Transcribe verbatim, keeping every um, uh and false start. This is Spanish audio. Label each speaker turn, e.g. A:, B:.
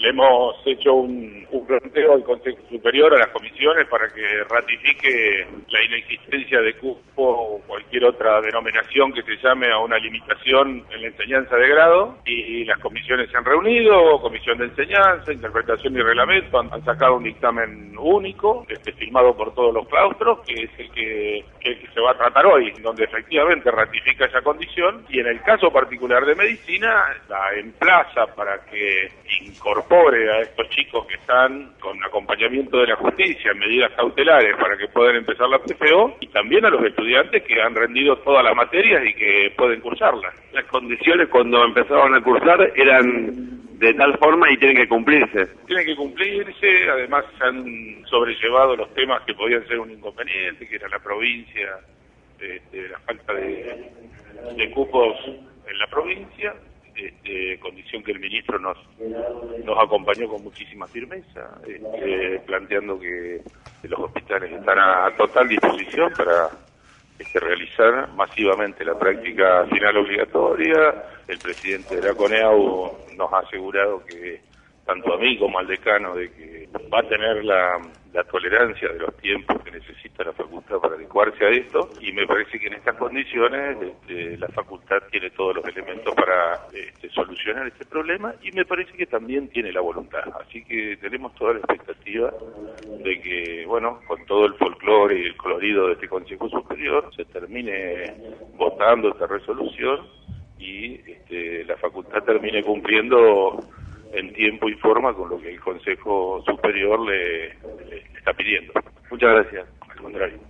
A: Le hemos hecho un, un planteo al Consejo Superior, a las comisiones, para que ratifique la inexistencia de cupo o cualquier otra denominación que se llame a una limitación en la enseñanza de grado, y las comisiones se han reunido, comisión de enseñanza, interpretación y reglamento, han, han sacado un dictamen único, este, firmado por todos los claustros, que es el que, que, el que se va a tratar hoy, donde efectivamente ratifica esa condición, y en el caso particular de medicina, la emplaza para que incorpore a estos chicos que están con acompañamiento de la justicia en medidas cautelares para que puedan empezar la P F O, y también a los estudiantes que han rendido todas las materias y que pueden cursarlas.
B: Las condiciones cuando empezaban a cursar eran de tal forma y tienen que cumplirse.
A: Tienen que cumplirse, además se han sobrellevado los temas que podían ser un inconveniente, que era la provincia, este, la falta de, de cupos en la provincia, este, condición que el ministro nos nos acompañó con muchísima firmeza, este, planteando que los hospitales están a, a total disposición para este, realizar masivamente la práctica final obligatoria. El presidente de la CONEAU nos ha asegurado que, tanto a mí como al decano, de que va a tener la, la tolerancia de los tiempos que necesita la facultad para adecuarse a esto, y me parece que en estas condiciones este, la facultad tiene todos los elementos para este, solucionar este problema, y me parece que también tiene la voluntad. Así que tenemos toda la expectativa de que, bueno, con todo el folclore y el colorido de este Consejo Superior, se termine votando esta resolución y este, la facultad termine cumpliendo en tiempo y forma con lo que el Consejo Superior le, le está pidiendo.
B: Muchas gracias.
A: Al contrario.